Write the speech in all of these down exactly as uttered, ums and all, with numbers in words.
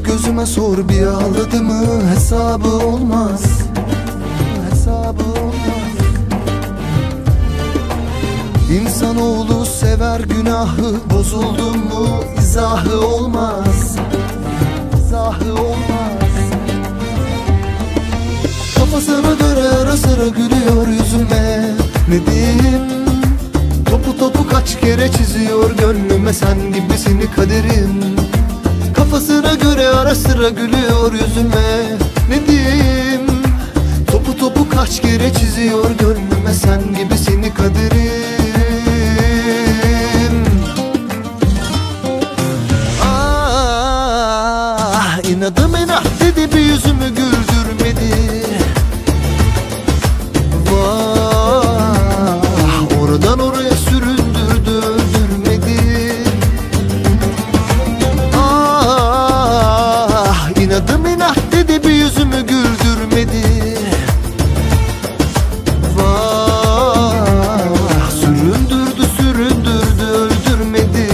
gözüme sor, bir ağladı mı hesabı olmaz, hesabı olmaz. İnsanoğlu sever günahı, bozuldun mu izahı olmaz, izahı olmaz. Kafasına göre ara sıra gülüyor yüzüme, ne diyeyim? Topu topu kaç kere çiziyor gönlüme, sen gibisini kaderim. Kafasına göre ara sıra gülüyor yüzüme, ne diyeyim? Topu topu kaç kere çiziyor gönlüme, sen gibisini kaderim. Ah, inadım inat dedi, bir yüzümü güldürmedi. Vah, oradan oraya süründürdü, öldürmedi. Ah, inadım inat dedi, bir yüzümü güldürmedi. Vah, süründürdü süründürdü, öldürmedi.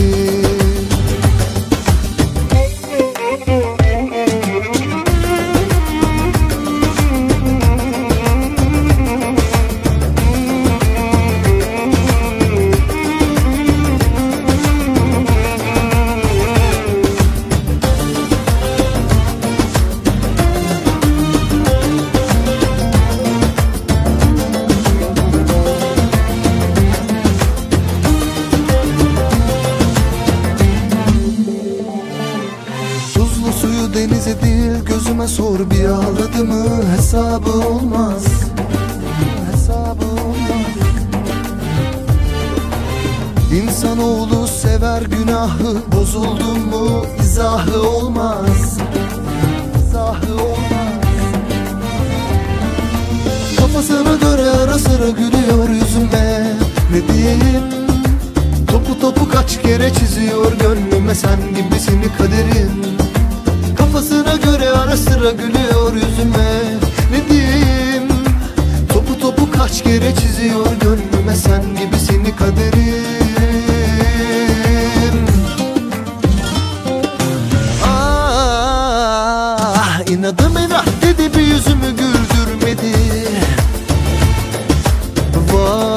Suyu denize değil gözüme sor, bir ağladı mı hesabı olmaz, hesabı olmaz. İnsanoğlu sever günahı, bozuldun mu izahı olmaz, izahı olmaz. Kafasına göre ara sıra gülüyor yüzüme, ne diyeyim? Topu topu kaç kere çiziyor gönlüme, sen gibisini kaderim. Kafasına göre ara sıra gülüyor yüzüme, ne diyeyim? Topu topu kaç kere çiziyor gönlüme, sen gibisini kaderim. Ah, inadım inat dedi, bir yüzümü güldürmedi. Vay,